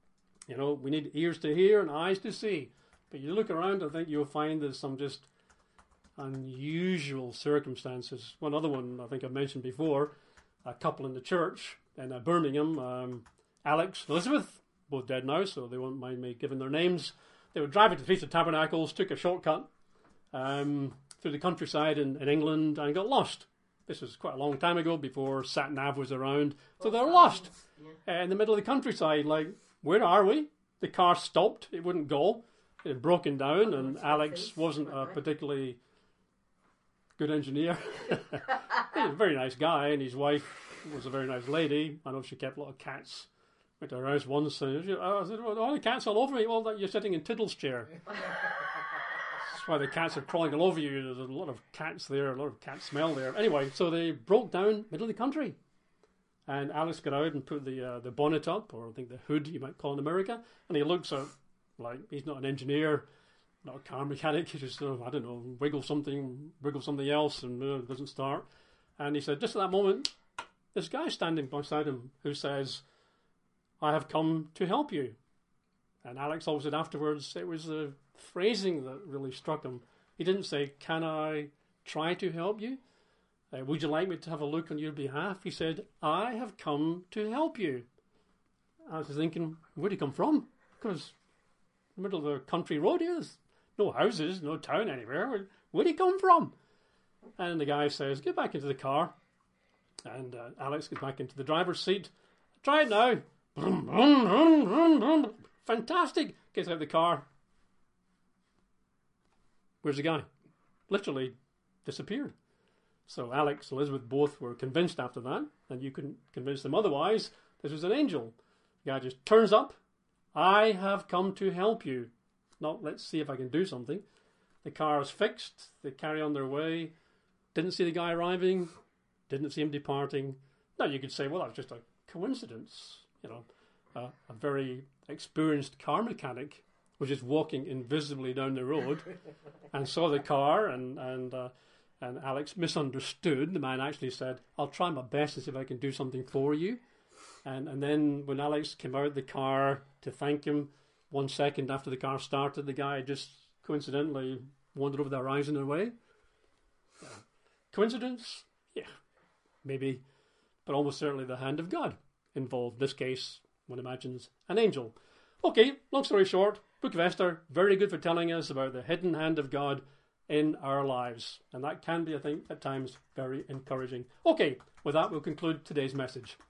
You know, we need ears to hear and eyes to see. But you look around, I think you'll find there's some just unusual circumstances. One other one I think I mentioned before, a couple in the church in Birmingham, Alex and Elizabeth, both dead now, so they won't mind me giving their names. They were driving to the Feast of Tabernacles, took a shortcut through the countryside in England and got lost. This was quite a long time ago, before sat-nav was around. So they were lost in the middle of the countryside. Like, where are we? The car stopped. It wouldn't go. It had broken down, and Alex wasn't a particularly good engineer. He was a very nice guy, and his wife was a very nice lady. I know she kept a lot of cats. Went to her house once, and I said, well, all the cats all over me. Well, that you're sitting in Tiddle's chair. That's why the cats are crawling all over you. There's a lot of cats there, a lot of cat smell there. Anyway, so they broke down middle of the country. And Alex got out and put the bonnet up, or I think the hood, you might call in America. And he looks at, like, he's not an engineer, not a car mechanic. He just, I don't know, wiggle something else, and it doesn't start. And he said, just at that moment, this guy standing beside him who says, I have come to help you. And Alex always said afterwards, it was the phrasing that really struck him. He didn't say, can I try to help you? Would you like me to have a look on your behalf? He said, I have come to help you. I was thinking, where'd he come from? Because in the middle of the country road here, there's no houses, no town anywhere. Where'd he come from? And the guy says, get back into the car. And Alex gets back into the driver's seat. Try it now. Brum, brum, brum, brum, brum. Fantastic. Gets out of the car. Where's the guy? Literally disappeared. So Alex and Elizabeth both were convinced after that, and you couldn't convince them otherwise. This was an angel. The guy just turns up. I have come to help you. Not, let's see if I can do something. The car is fixed. They carry on their way. Didn't see the guy arriving. Didn't see him departing. Now you could say, well, that's just a coincidence. You know, a very experienced car mechanic was just walking invisibly down the road and saw the car, and Alex misunderstood. The man actually said, I'll try my best to see if I can do something for you. And then when Alex came out of the car to thank him, 1 second after the car started, the guy just coincidentally wandered over the horizon and away. Coincidence? Yeah, maybe. But almost certainly the hand of God involved. In this case, one imagines an angel. Okay, long story short, Book of Esther, very good for telling us about the hidden hand of God in our lives. And that can be, I think, at times very encouraging. Okay, with that, we'll conclude today's message.